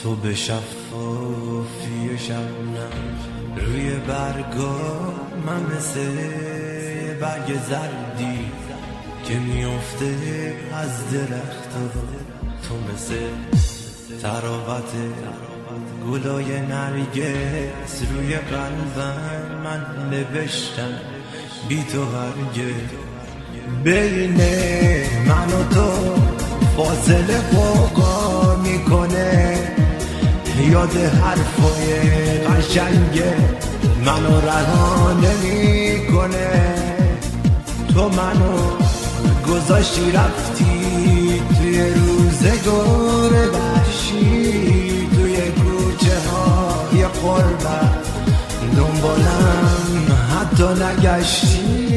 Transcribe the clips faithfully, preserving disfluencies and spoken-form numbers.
تو به شفافی شبنم روی برگا، من مثل برگ زردی که میفته از درخت. تو مثل تراوت گلای نرگس روی قلبم، من نوشتم بی تو هرگز. بین من و تو فاصله قوقا میکنه، یاد حرفای قشنگه منو رها نمیکنه. تو منو گذاشتی رفتی توی روزگار وحشی، توی کوچه های غربت دنبالم حتی نگشتی.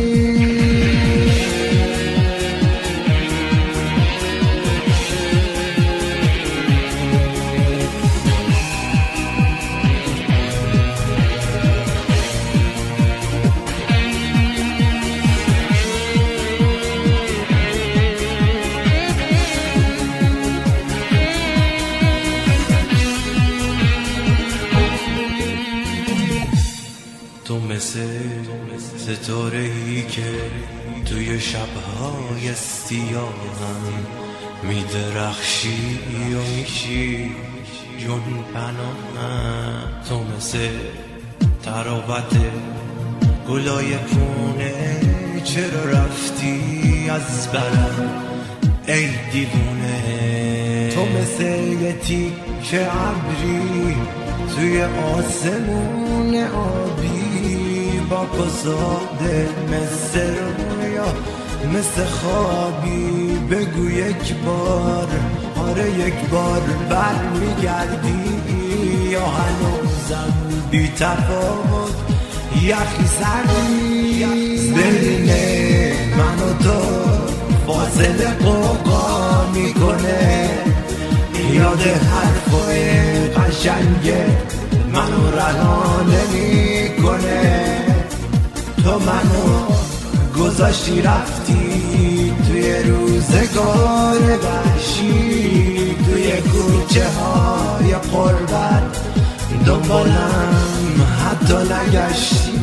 تو مثل ستاره‌ای که توی شب‌های سیاهم میدرخشی و میشی جون پناهم. تو مثل تراوت گلای پونه، چرا رفتی از برم ای دیوونه؟ تو مثل یه تیکه ابری توی آسمون آبی، با ساده مثل رویا مثل خوابی. بگو یک بار آره یک بار بر میگردی، یا هنوزم بی تفاوت یخی سردی. بین من و تو فاصله قوقا میکنه، یاد حرفای قشنگه منو رها نمیکنه. تو منو گذاشتی رفتی توی روزگار وحشی، توی کوچه های غربت دنبالم حتی نگشتی.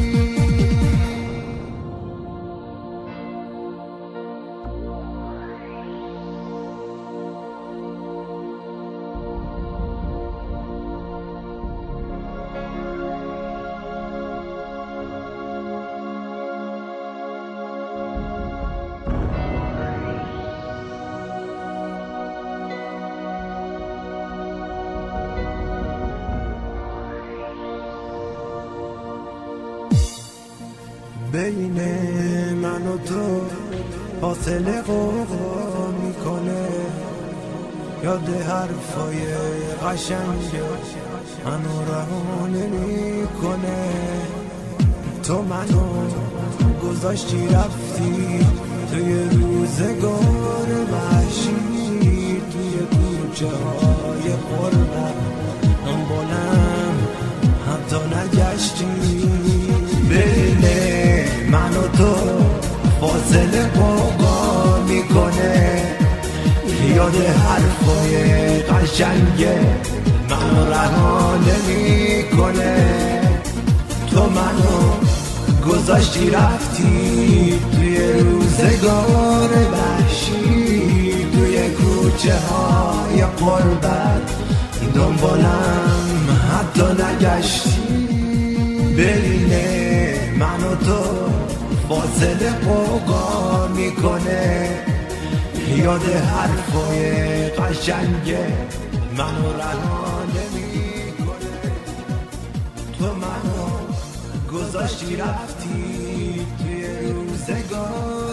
بین من و تو فاصله قوقا میکنه، یاد حرفای قشنگ منو رها نمیکنه. تو منو گذاشتی رفتی توی روزگار وحشی، توی کوچه های غربت دنبالم حتی نگشتی. بین من و تو فاصله قوقا میکنه، یاد حرفای قشنگه منو رها نمیکنه. تو منو گذاشتی رفتی توی روزگار وحشی، توی کوچه های غربت دنبالم حتی نگشتی. بین من و تو فاصله قوقا میکنه، یاد حرفای قشنگه منو رها نمیکنه. تو منو گذاشتی رفتی توی روزگار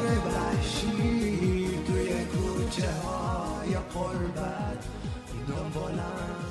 وحشی، توی کوچه های غربت دنبالم